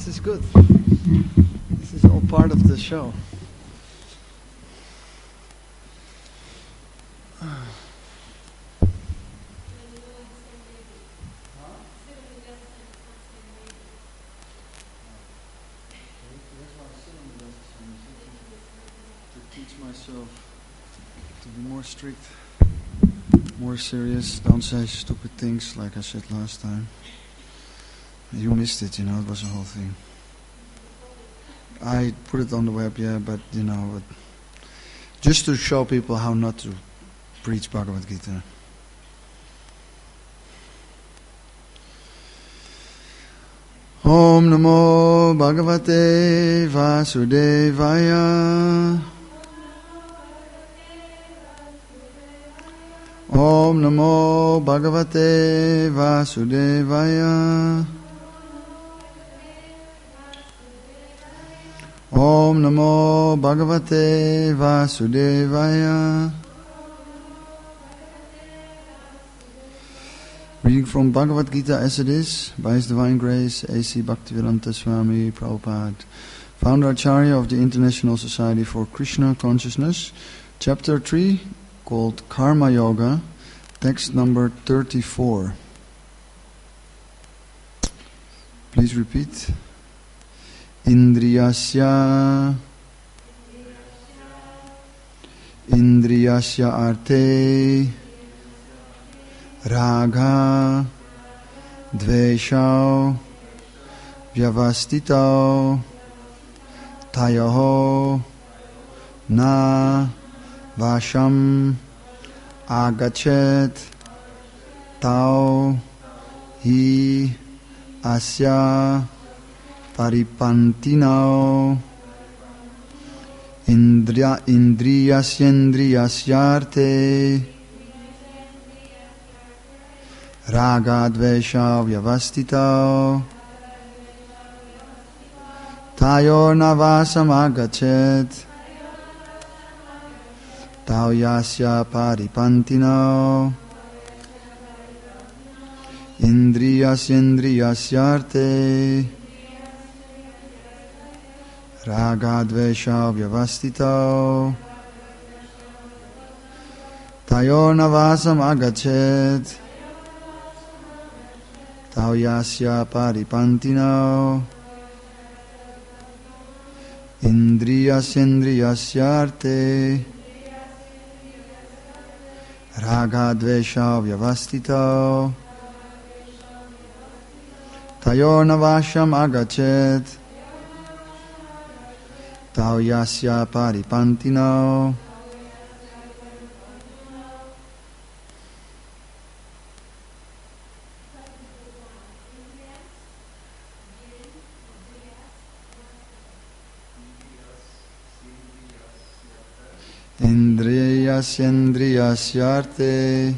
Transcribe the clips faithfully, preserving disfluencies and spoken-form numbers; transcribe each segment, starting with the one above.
this is good. This is all part of the show. To teach myself to be more strict, more serious, don't say stupid things like I said last time. You missed it, you know, it was a whole thing. I put it on the web, yeah, but, you know, but just to show people how not to preach Bhagavad Gita. Om Namo Bhagavate Vasudevaya. Om Namo Bhagavate Vasudevaya. Om Namo Bhagavate Vasudevaya. Reading from Bhagavad Gita as it is, by His Divine Grace, A C Bhaktivedanta Swami Prabhupada, Founder Acharya of the International Society for Krishna Consciousness, Chapter three, called Karma Yoga, text number thirty-four. Please repeat. Indriyasya Indriyasya arte Raga Dveshau Vyavastitau Tayoho Na Vasham Agachet Tau Hi Asya Paripantinao Indriya Indriyasyendriyasyarte Ragadvesha Vyavastitao Tayo Navasam Agachet Tau Yasya Paripantinao Indriyasyendriyasyarte Ragadvesha Vyavastitao Tayo Navasam Agachet Tau Yasya Paripantinao Indriyasyendriyasyarte Ragadvesha Vyavastitao Tayo Navasham Agachet Tau Yasya Paripantinao. Indriyasyendriyasyarte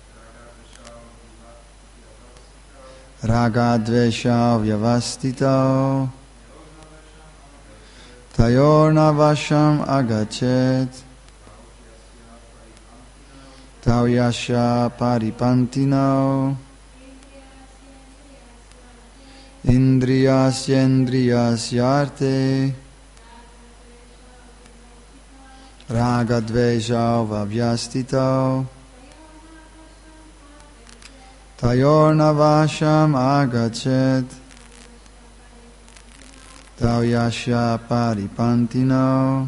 Ragadvesha Vyavastitao Tayorna Vasham Agachet Tau Yasya Paripantinao Indriyasyendriyasyarte Ragadvesha Vyavastitao Tayorna Vasham Agachet Tau Yasya Paripantinao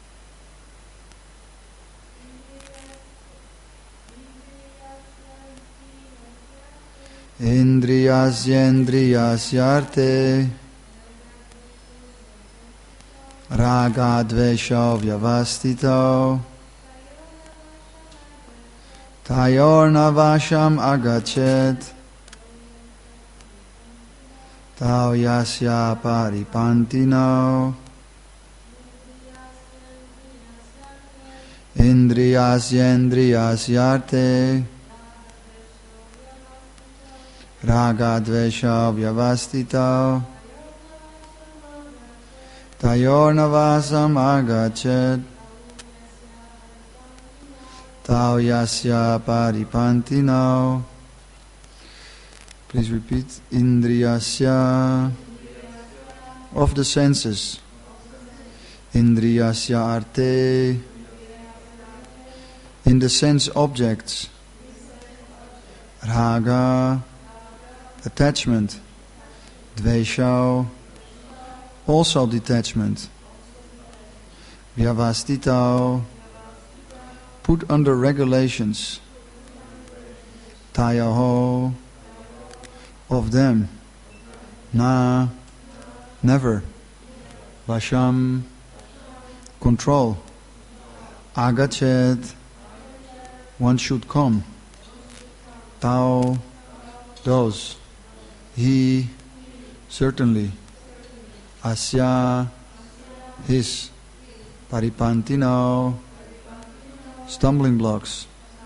Indriyasyendriyasyarte Ragadvesha Vyavastitao Tayorna Vasham Agachet Tau Yasya Paripantinao Indriyasyendriyasyarte Ragadvesha Vyavastitao Tayorna Vasam Agachet Tau Yasya Paripantinao. Please repeat. Indriyasya of the senses. Indriyasya arte, in the sense objects. Raga, attachment. Dvesha, also detachment. Vyavastita, put under regulations. Tayaho, of them. Na, never. Vasham, control. Agachet, one should come. Tao, those. He, certainly. Asya, his. Paripantino, stumbling blocks.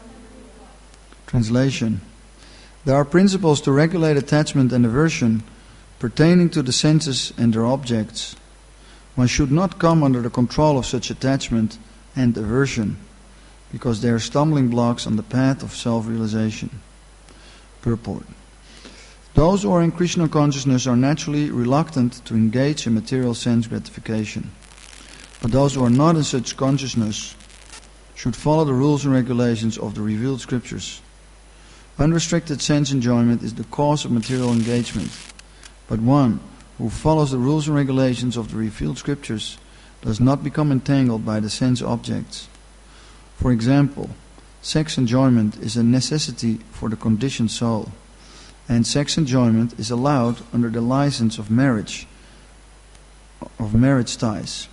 Translation. There are principles to regulate attachment and aversion pertaining to the senses and their objects. One should not come under the control of such attachment and aversion, because they are stumbling blocks on the path of self-realization. Purport. Those who are in Krishna consciousness are naturally reluctant to engage in material sense gratification. But those who are not in such consciousness should follow the rules and regulations of the revealed scriptures. Unrestricted sense enjoyment is the cause of material engagement, but one who follows the rules and regulations of the revealed scriptures does not become entangled by the sense objects. For example, sex enjoyment is a necessity for the conditioned soul, and sex enjoyment is allowed under the license of marriage, of marriage ties.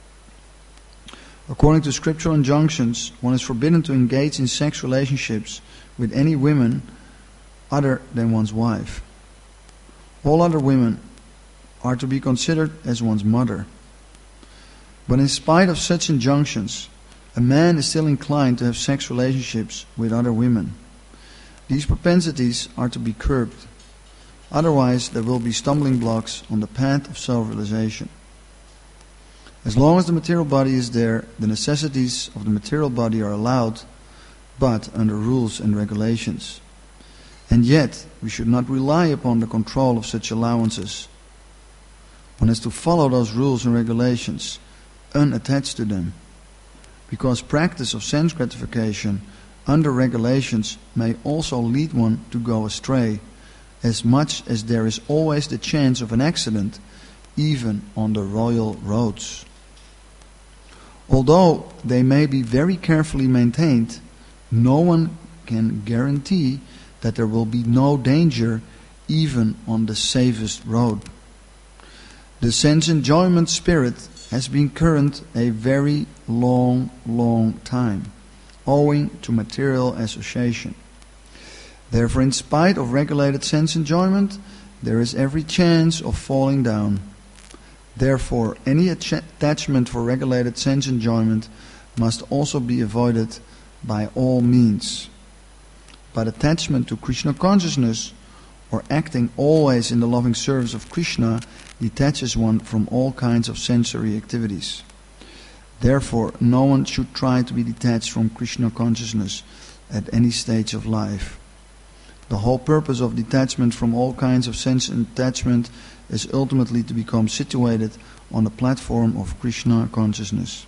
According to scriptural injunctions, one is forbidden to engage in sex relationships with any women other than one's wife. All other women are to be considered as one's mother. But in spite of such injunctions, a man is still inclined to have sex relationships with other women. These propensities are to be curbed. Otherwise, there will be stumbling blocks on the path of self-realization. As long as the material body is there, the necessities of the material body are allowed, but under rules and regulations. And yet, we should not rely upon the control of such allowances. One has to follow those rules and regulations, unattached to them, because practice of sense gratification under regulations may also lead one to go astray, as much as there is always the chance of an accident, even on the royal roads. Although they may be very carefully maintained, no one can guarantee that there will be no danger even on the safest road. The sense enjoyment spirit has been current a very long, long time, owing to material association. Therefore, in spite of regulated sense enjoyment, there is every chance of falling down. Therefore, any attachment for regulated sense enjoyment must also be avoided by all means. But attachment to Krishna consciousness, or acting always in the loving service of Krishna, detaches one from all kinds of sensory activities. Therefore, no one should try to be detached from Krishna consciousness at any stage of life. The whole purpose of detachment from all kinds of sense attachment is ultimately to become situated on the platform of Krishna consciousness.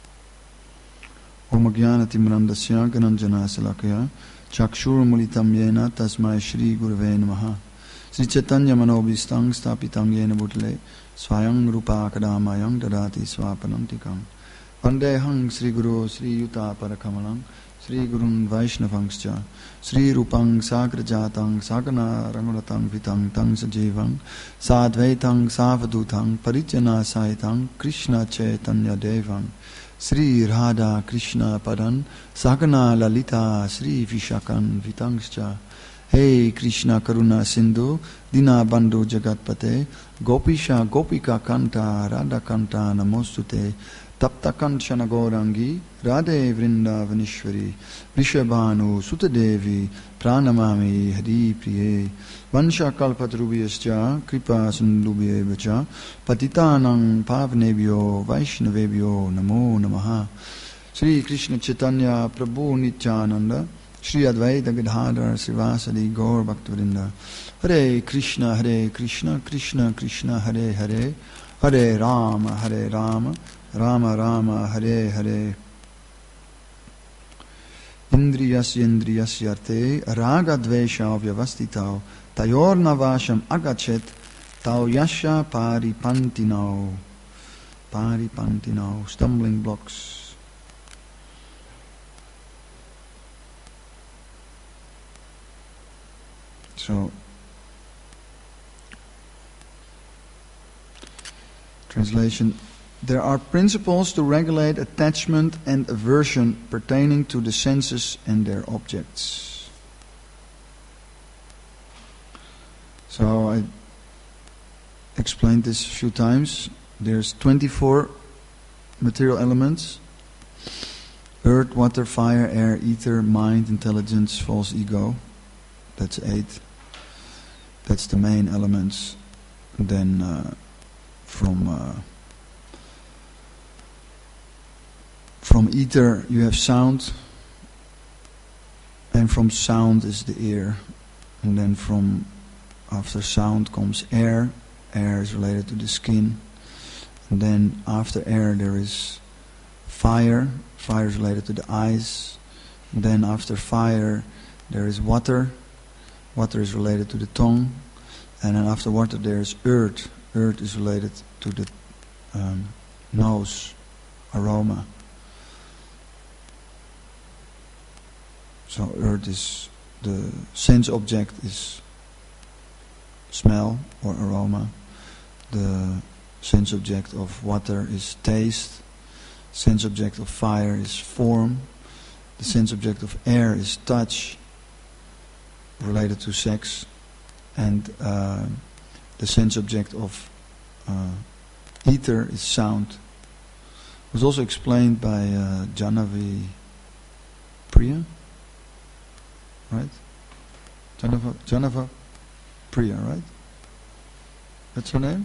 Om Jnanatimrandasya Gananjana Salakaya Chakshur Mulitam Yena Tasmai Shri Gurave Namaha Sri Chaitanya Manobhistang Stapitang Yena Bhutale Swayang Rupa Kadamayang Dadati Swapanantikam Vandehang Sri Guru Sri Yuta Parakamalang Sri Gurun Vaishnavangscha Sri Rupang Sagrajatang Sagana Ranguratang Vitang Tang Sajivang Sadvaitang Savadutang Parijana Saitang Krishna Chaitanya Devang Sri Radha Krishna Padan Sagana Lalita Sri Vishakan Vitangscha Hey Krishna Karuna Sindhu Dina Bandhu Jagatpate Gopisha Gopika Kanta Radha Kanta Namostute Tapta Kanchana Gaurangi Radhe Vrindavanishwari Vrishabhanu Sutadevi Pranamami Hari Priye Vansha Kalpatrubhyascha Kripa Sindubhyevacha Patitanang Pavnebhyo Vaishnavebhyo Namo Namaha Sri Krishna Chaitanya Prabhu Nityananda Sri Advaita Gadadhar Srivasadi Gaur Bhaktivinoda Hare Krishna Hare Krishna Krishna Krishna Hare Hare Hare Rama, Hare Rama, Rama Rama, Hare Hare. Indriyasya indriyasya te raga dvesha vyavastitau tayor navasham agachet tau yasha paripantinau. Paripantinau, stumbling blocks. So, translation. There are principles to regulate attachment and aversion pertaining to the senses and their objects. So I explained this a few times. There's twenty-four material elements: earth, water, fire, air, ether, mind, intelligence, false ego. That's eight. That's the main elements. And then uh, from uh, from ether you have sound, and from sound is the ear, and then from after sound comes air. Air is related to the skin, and then after air there is fire. Fire is related to the eyes, and then after fire there is water. Water is related to the tongue, and then after water there is earth. Earth is related to the um, nose, aroma. So earth is the sense object is smell or aroma. The sense object of water is taste. Sense object of fire is form. The sense object of air is touch, related to sex. And uh, the sense object of uh, ether is sound. It was also explained by uh, Janavi Priya. Right? Janava, Janava Priya, right? That's her name?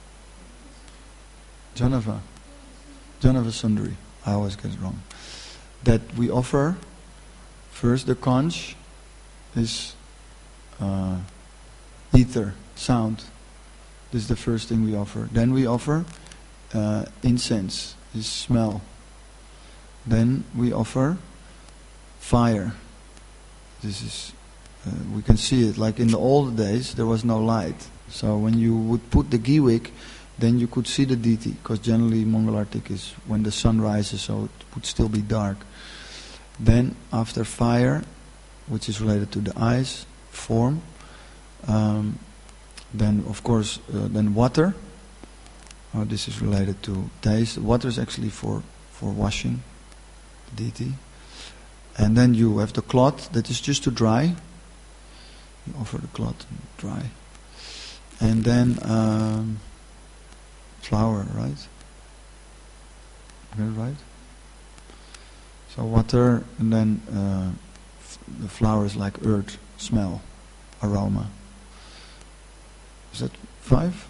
Janava. Janava Sundari. I always get it wrong. That we offer first the conch is uh, ether, sound. This is the first thing we offer. Then we offer uh, incense, is smell. Then we offer fire. This is, uh, we can see it, like in the old days there was no light. So when you would put the ghee wick, then you could see the deity, because generally Mangalartik is when the sun rises, so it would still be dark. Then after fire, which is related to the eyes, form, um, then of course, uh, then water. Oh, this is related to taste. Water is actually for, for washing the deity. And then you have the cloth that is just to dry. You offer the cloth and dry. And then um, flour, right? Get it right? So water, and then uh, f- the flower is like earth, smell, aroma. Is that five?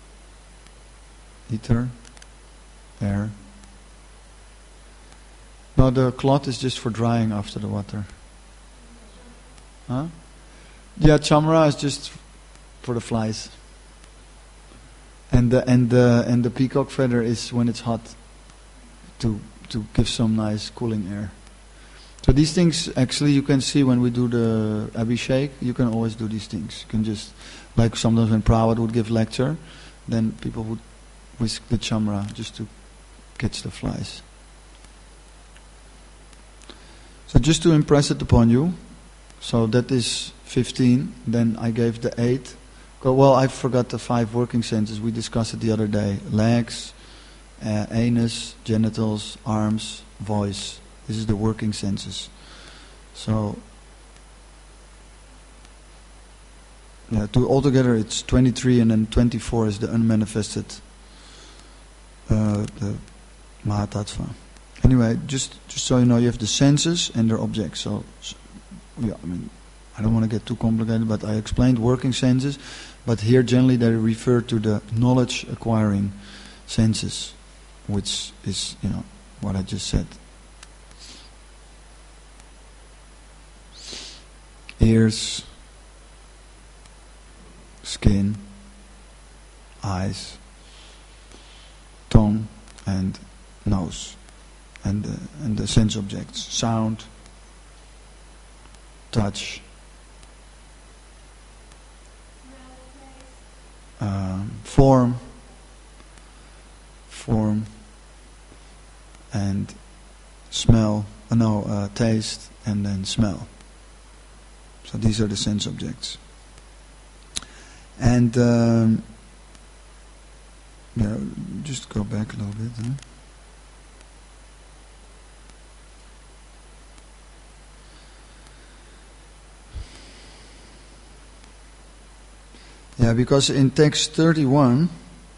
Ether, air. No, the cloth is just for drying after the water. Huh? Yeah, chamra is just for the flies. And the and the and the peacock feather is when it's hot, to to give some nice cooling air. So these things actually you can see when we do the Abhishek. You can always do these things. You can just, like sometimes when Prabhupada would give lecture, then people would whisk the chamra just to catch the flies. So just to impress it upon you, so that is fifteen. Then I gave the eight. Well, I forgot the five working senses. We discussed it the other day. Legs, uh, anus, genitals, arms, voice. This is the working senses. So, yeah, to altogether it's twenty-three, and then twenty-four is the unmanifested, uh, the Mahatattva. Anyway, just just so you know, you have the senses and their objects. So, so yeah, I mean, I don't want to get too complicated, but I explained working senses. But here generally they refer to the knowledge acquiring senses, which is, you know, what I just said. Ears, skin, eyes, and nose, and the, and the sense objects, sound, touch, um, form, form, and smell, uh, no, uh, taste, and then smell. So these are the sense objects. And um, yeah, just go back a little bit. Huh? Yeah, because in text thirty-one,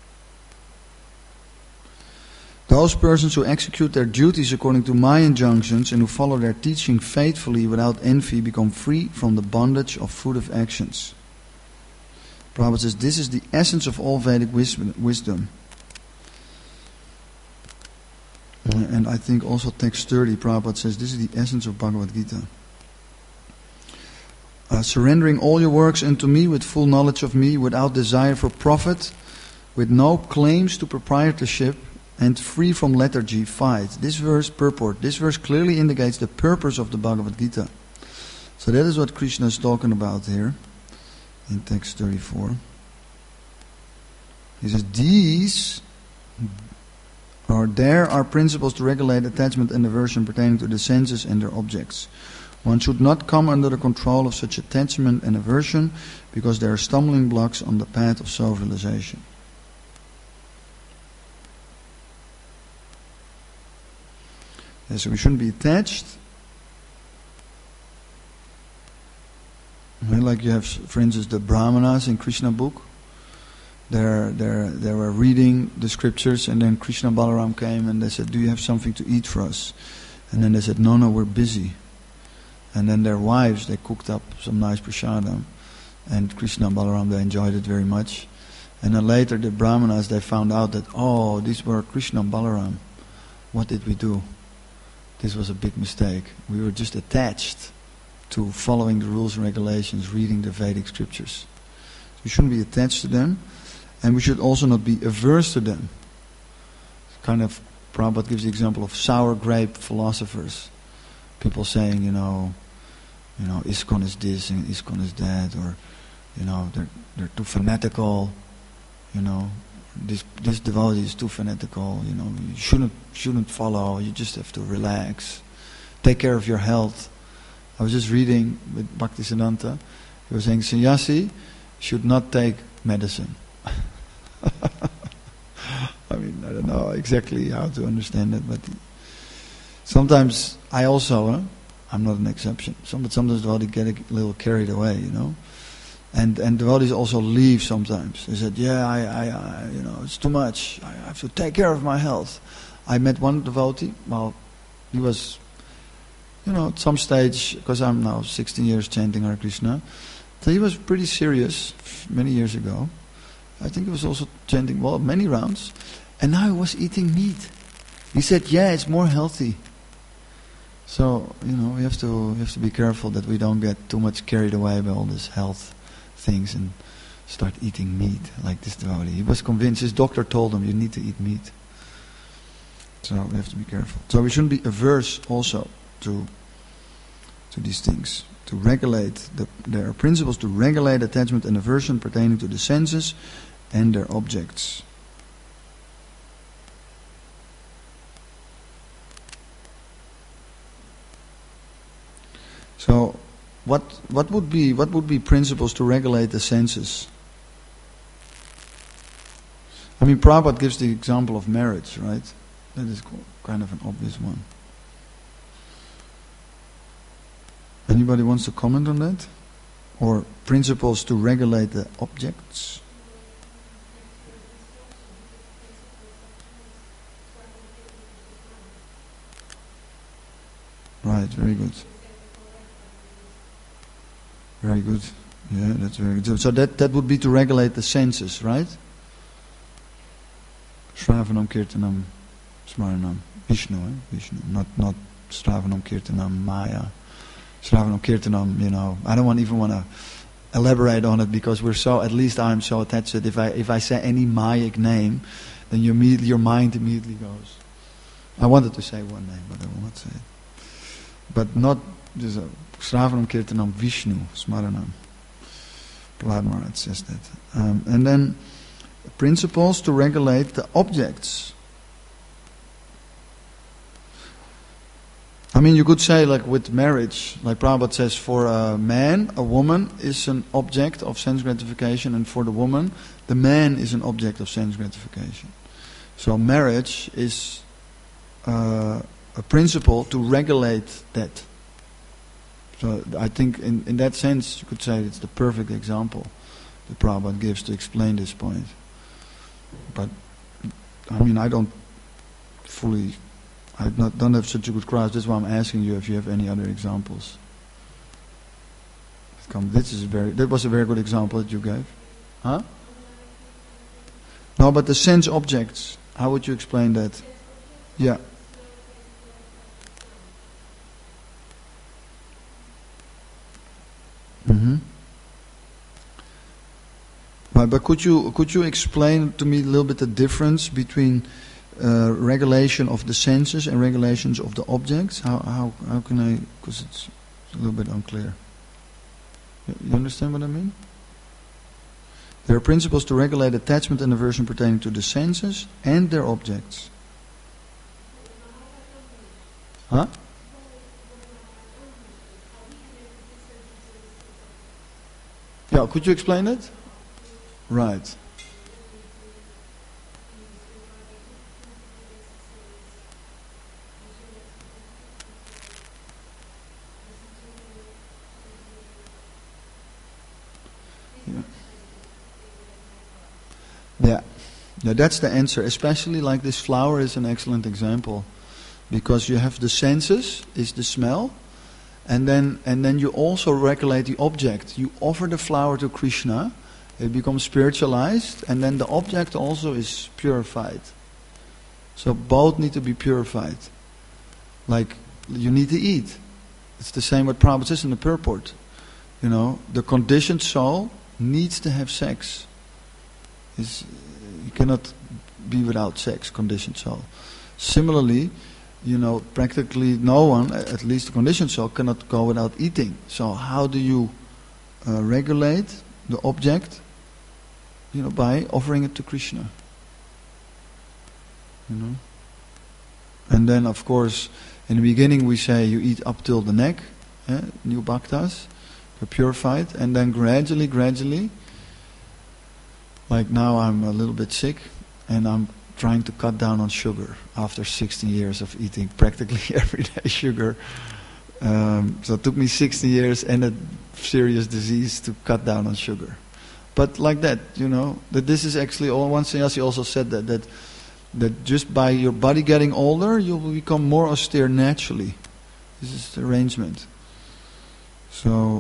those persons who execute their duties according to my injunctions and who follow their teaching faithfully without envy become free from the bondage of fruitive actions. Prabhupada says this is the essence of all Vedic wisdom. And I think also text thirty, Prabhupada says this is the essence of Bhagavad Gita. Uh, surrendering all your works unto me with full knowledge of me, without desire for profit, with no claims to proprietorship, and free from lethargy, fight. This verse purport, this verse clearly indicates the purpose of the Bhagavad Gita. So that is what Krishna is talking about here in text thirty-four. He says, these or there are principles to regulate attachment and aversion pertaining to the senses and their objects. One should not come under the control of such attachment and aversion because they are stumbling blocks on the path of self-realization. Yeah, so we shouldn't be attached. Like you have, for instance, the Brahmanas in Krishna book. They're, they're, they were reading the scriptures, and then Krishna Balaram came and they said, do you have something to eat for us? And then they said, no, no, we're busy. And then their wives, they cooked up some nice prasadam. And Krishna and Balaram, they enjoyed it very much. And then later the Brahmanas, they found out that, oh, these were Krishna and Balaram. What did we do? This was a big mistake. We were just attached to following the rules and regulations, reading the Vedic scriptures. So we shouldn't be attached to them. And we should also not be averse to them. Kind of, Prabhupada gives the example of sour grape philosophers. People saying, you know, you know, ISKCON is this and ISKCON is that, or, you know, they're they're too fanatical, you know, this this devotee is too fanatical, you know, you shouldn't shouldn't follow, you just have to relax. Take care of your health. I was just reading with Bhaktisiddhanta, he was saying sannyasi should not take medicine. I mean, I don't know exactly how to understand it, but sometimes I also, huh, I'm not an exception. Some, but sometimes devotees get a little carried away, you know. And and devotees also leave sometimes. They said, yeah, I, I, I, you know, it's too much. I have to take care of my health. I met one devotee. Well, he was, you know, at some stage, because I'm now sixteen years chanting Hare Krishna. So he was pretty serious many years ago. I think he was also chanting, well, many rounds. And now he was eating meat. He said, yeah, it's more healthy. So, you know, we have to we have to be careful that we don't get too much carried away by all this health things and start eating meat like this devotee. He was convinced, his doctor told him, you need to eat meat. So we have to be careful. So we shouldn't be averse also to to these things. To regulate, the, there are principles to regulate attachment and aversion pertaining to the senses and their objects. So, what what would be what would be principles to regulate the senses? I mean, Prabhupada gives the example of marriage, right? That is kind of an obvious one. Anybody wants to comment on that? Or principles to regulate the objects? Right, very good. Very good. Yeah, that's very good. So that, that would be to regulate the senses, right? Shravanam, Kirtanam, Smaranam. Vishnu, eh? Vishnu. Not, not Shravanam, Kirtanam, Maya. Shravanam, Kirtanam, you know. I don't want, even want to elaborate on it because we're so, at least I'm so attached to it. If I, if I say any Mayic name, then you immediately, your mind immediately goes. I wanted to say one name, but I will not say it. But not, dus Sravanam Kirtanam Vishnu, Smaranam. Prahlad Maharaj says that. Um, and then principles to regulate the objects. I mean, you could say, like with marriage, like Prabhupada says, for a man, a woman is an object of sense gratification, and for the woman, the man is an object of sense gratification. So marriage is uh, a principle to regulate that. So I think in, in that sense, you could say it's the perfect example that Prabhupada gives to explain this point. But, I mean, I don't fully... I not, don't have such a good grasp. That's why I'm asking you if you have any other examples. Come, this is a very. That was a very good example that you gave, huh? No, but the sense objects. How would you explain that? Yeah. Mm-hmm. But, but could you could you explain to me a little bit the difference between Uh, regulation of the senses and regulations of the objects? How how how can I? Because it's a little bit unclear. You understand what I mean? There are principles to regulate attachment and aversion pertaining to the senses and their objects. Huh? Yeah. Could you explain it? Right. Yeah, yeah, that's the answer. Especially like this flower is an excellent example, because you have the senses, is the smell, and then and then you also regulate the object. You offer the flower to Krishna, it becomes spiritualized, and then the object also is purified. So both need to be purified. Like you need to eat. It's the same what Prabhupada says in the purport. You know, the conditioned soul needs to have sex. Is you cannot be without sex, conditioned soul. Similarly, you know, practically no one, at least the conditioned soul, cannot go without eating. So how do you uh, regulate the object? You know, by offering it to Krishna. You know, and then of course, in the beginning we say you eat up till the neck, eh, new bhaktas, you're purified, and then gradually, gradually. Like now I'm a little bit sick and I'm trying to cut down on sugar after sixteen years of eating practically every day sugar. Um, so it took me sixty years and a serious disease to cut down on sugar. But like that, you know, that this is actually all. Once he also said that, that that just by your body getting older, you will become more austere naturally. This is the arrangement. So...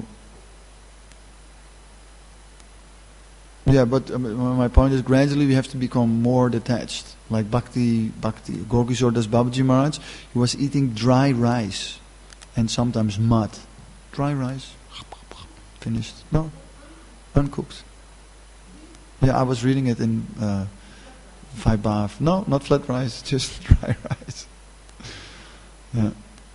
Yeah, but um, my point is gradually we have to become more detached. Like Bhakti, Bhakti, Gorkishore Das Babaji Maharaj, he was eating dry rice and sometimes mud. Dry rice, finished. No, uncooked. Yeah, I was reading it in uh, Vaibhav. No, not flat rice, just dry rice. Yeah.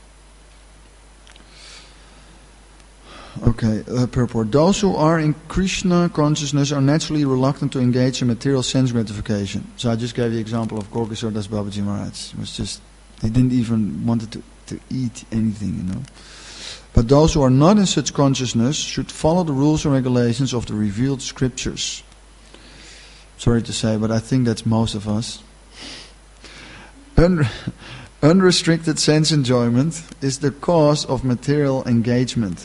Okay, uh, purport. Those who are in Krishna consciousness are naturally reluctant to engage in material sense gratification. So I just gave the example of Gorkishore Das Babaji Maharaj. It was just, they didn't even want to, to eat anything, you know. But those who are not in such consciousness should follow the rules and regulations of the revealed scriptures. Sorry to say, but I think that's most of us. Un- unrestricted sense enjoyment is the cause of material engagement.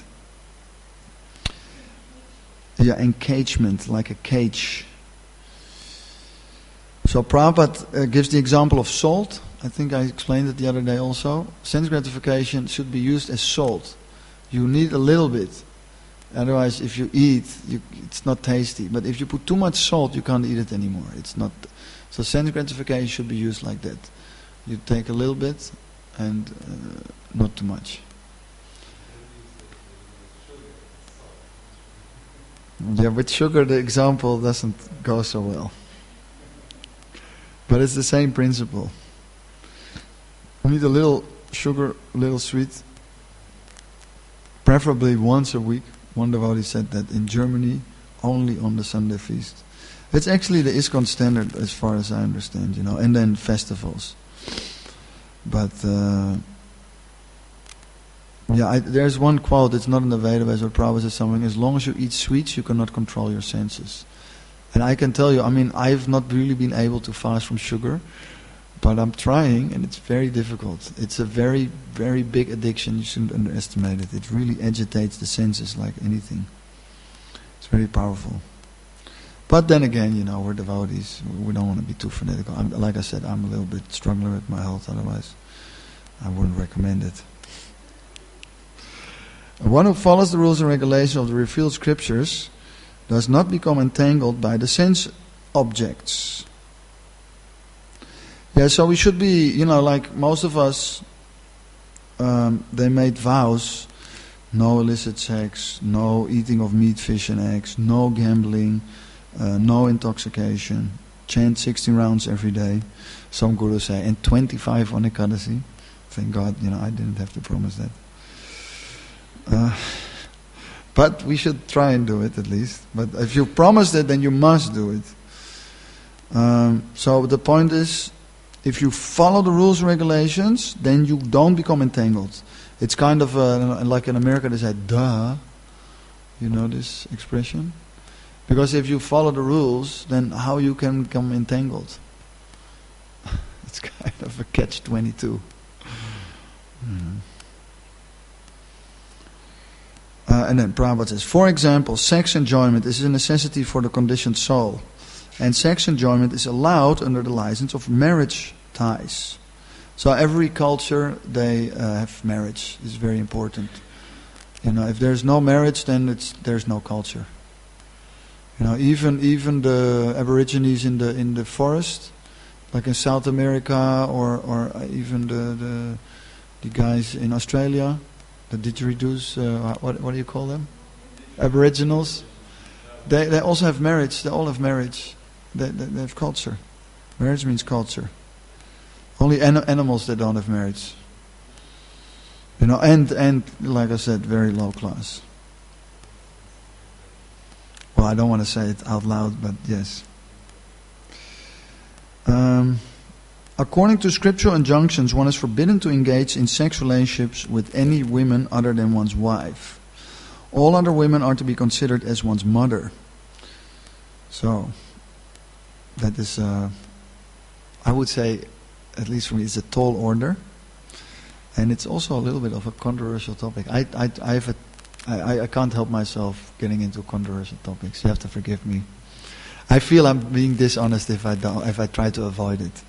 Yeah, engagement, like a cage. So Prabhupada uh, gives the example of salt. I think I explained it the other day also. Sense gratification should be used as salt. You need a little bit. Otherwise, if you eat, you, it's not tasty. But if you put too much salt, you can't eat it anymore. It's not. So sense gratification should be used like that. You take a little bit and uh, not too much. Yeah, with sugar the example doesn't go so well. But it's the same principle. You need a little sugar, a little sweet, preferably once a week. One devotee said that in Germany, only on the Sunday feast. It's actually the ISKCON standard as far as I understand, you know, and then festivals. But, uh, yeah, I, there's one quote, it's not in the Vedas, but Prabhupada says something, as long as you eat sweets, you cannot control your senses. And I can tell you, I mean, I've not really been able to fast from sugar, but I'm trying, and it's very difficult. It's a very, very big addiction. You shouldn't underestimate it. It really agitates the senses like anything. It's very powerful. But then again, you know, we're devotees. We don't want to be too fanatical. I'm, like I said, I'm a little bit struggling with my health. Otherwise, I wouldn't recommend it. One who follows the rules and regulations of the revealed scriptures does not become entangled by the sense objects. Yeah, so we should be, you know, like most of us, um, they made vows, no illicit sex, no eating of meat, fish and eggs, no gambling, uh, no intoxication, chant sixteen rounds every day, some gurus say, and twenty-five on Ekadasi. Thank God, you know, I didn't have to promise that. Uh, but we should try and do it at least. But if you promised it, then you must do it. Um, so the point is, if you follow the rules and regulations, then you don't become entangled. It's kind of uh, like in America they say, duh. You know this expression? Because if you follow the rules, then how you can become entangled? It's kind of a catch twenty-two. Mm-hmm. Uh, and then Prabhupada says, for example, sex enjoyment is a necessity for the conditioned soul. And sex enjoyment is allowed under the license of marriage ties. So every culture, they uh, have marriage. It's very important. You know, if there's no marriage, then it's there's no culture. You know, even even the Aborigines in the in the forest, like in South America, or or even the the, the guys in Australia, the didgeridoos, uh, what what do you call them? Aboriginals. They they also have marriage. They all have marriage. They they, they have culture. Marriage means culture. Only an- animals that don't have marriage. You know, and and like I said, very low class. Well, I don't want to say it out loud, but yes. Um, according to scriptural injunctions, one is forbidden to engage in sex relationships with any women other than one's wife. All other women are to be considered as one's mother. So, that is, uh, I would say, at least for me, it's a tall order. And it's also a little bit of a controversial topic. I, I, I have a I, I can't help myself getting into controversial topics. You have to forgive me. I feel I'm being dishonest if I don't, if I try to avoid it.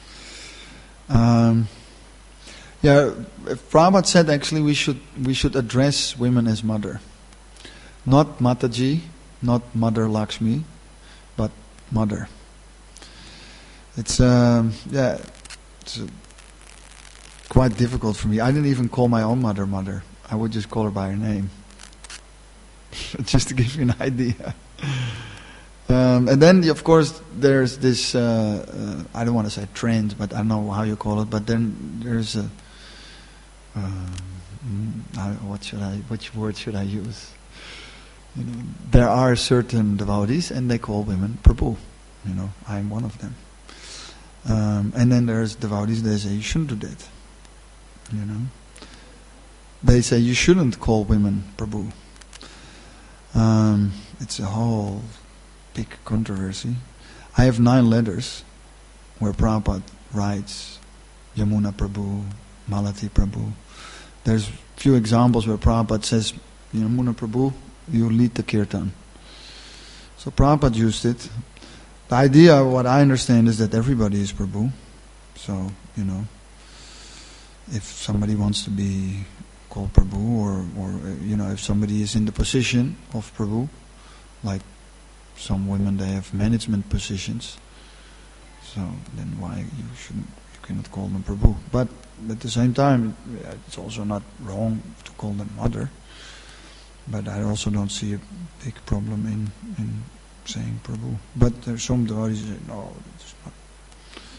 Um, yeah, Prabhupada said actually we should we should address women as mother, not Mataji, not Mother Lakshmi, but mother. It's um, yeah, it's uh, quite difficult for me. I didn't even call my own mother mother. I would just call her by her name. Just to give you an idea. Um, and then, of course, there's this, uh, uh, I don't want to say trend, but I don't know how you call it, but then there's a, um, I, what should I, which word should I use? You know, there are certain devotees, and they call women Prabhu. You know, I'm one of them. Um, and then there's devotees, they say, you shouldn't do that. You know. They say you shouldn't call women Prabhu. Um, it's a whole big controversy. I have nine letters where Prabhupada writes Yamuna Prabhu, Malati Prabhu. There's few examples where Prabhupada says, Yamuna Prabhu, you lead the kirtan. So Prabhupada used it. The idea, what I understand, is that everybody is Prabhu. So, you know, if somebody wants to be called Prabhu, or, or you know, if somebody is in the position of Prabhu, like some women, they have management positions, so then why you shouldn't, you cannot call them Prabhu. But at the same time, it's also not wrong to call them mother. But I also don't see a big problem in, in saying Prabhu. But there's some devotees who say, no, it's not.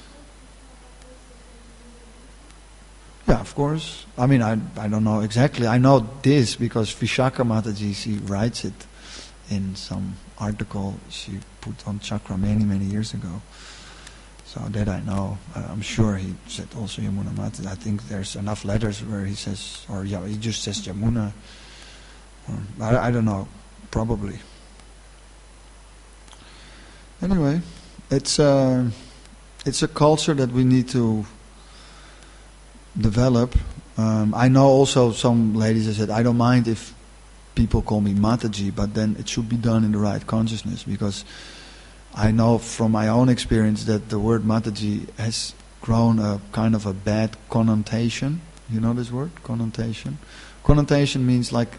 Yeah, of course. I mean, I I don't know exactly. I know this because Vishaka Mataji, she writes it in some article she put on Chakra many, many years ago. So that I know. Uh, I'm sure he said also Yamuna Mataji. I think there's enough letters where he says, or yeah, he just says Yamuna. Or, I, I don't know. Probably. Anyway, it's uh, it's a culture that we need to develop. Um, I know also some ladies that said, I don't mind if people call me Mataji, but then it should be done in the right consciousness, because I know from my own experience that the word Mataji has grown a kind of a bad connotation. You know this word? Connotation? Connotation means like...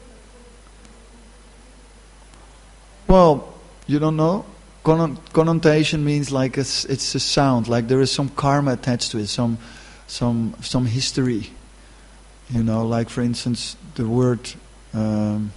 Well, you don't know? Connon- connotation means like a, it's a sound, like there is some karma attached to it, some some some history. You know, like for instance, the word... Um,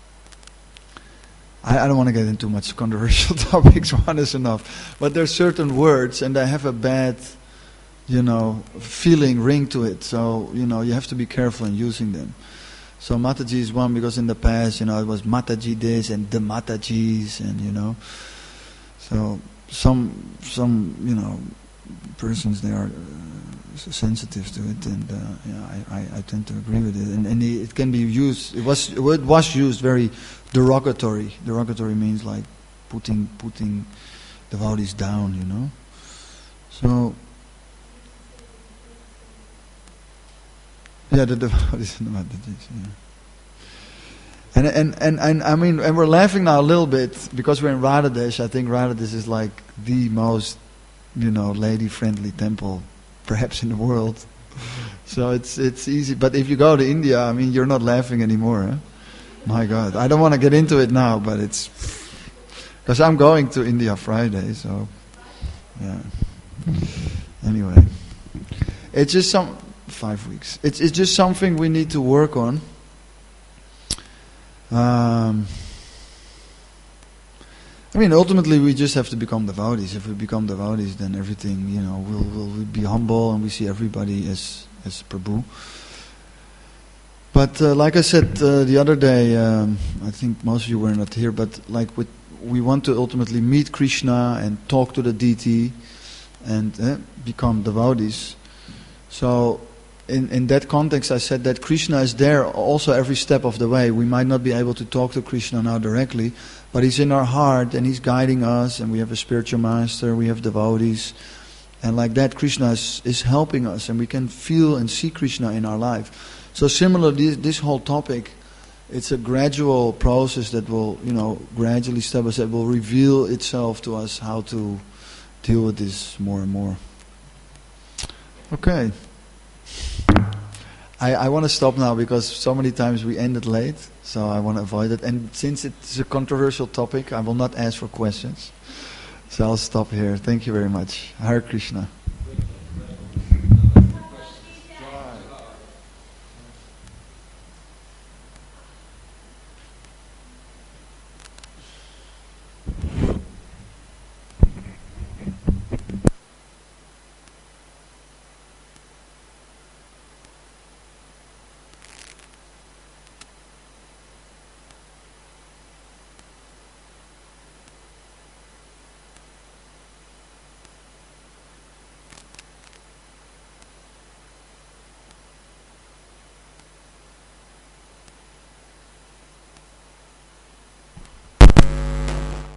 I, I don't want to get into much controversial topics, one is enough. But there are certain words and they have a bad, you know, feeling, ring to it. So, you know, you have to be careful in using them. So Mataji is one because in the past, you know, it was Mataji this and the Matajis and, you know. So some, some you know, persons, they are uh, sensitive to it, and uh, yeah, I, I, I tend to agree with it. And, and it can be used, it was, it was used very derogatory. Derogatory means like putting putting devotees down, you know. So, yeah, the devotees and the Mataji's, yeah. And, and, and, and I mean, and we're laughing now a little bit because we're in Radhadesh. I think Radhadesh is like the most, you know, lady-friendly temple perhaps in the world. So it's it's easy. But if you go to India, I mean, you're not laughing anymore, huh? My God, I don't want to get into it now, but it's because I'm going to India Friday, so yeah. Anyway, it's just some five weeks. It's it's just something we need to work on. Um, I mean, ultimately, we just have to become devotees. If we become devotees, then everything, you know, we'll we'll, we'll be humble and we see everybody as as Prabhu. But uh, like I said uh, the other day, um, I think most of you were not here, but like with, we want to ultimately meet Krishna and talk to the deity and uh, become devotees. So in, in that context I said that Krishna is there also every step of the way. We might not be able to talk to Krishna now directly, but He's in our heart and He's guiding us, and we have a spiritual master, we have devotees. And like that, Krishna is, is helping us, and we can feel and see Krishna in our life. So similarly, this, this whole topic, it's a gradual process that will, you know, gradually, step by step, will reveal itself to us how to deal with this more and more. Okay. I, I want to stop now because so many times we ended late, so I want to avoid it. And since it's a controversial topic, I will not ask for questions. So I'll stop here. Thank you very much. Hare Krishna.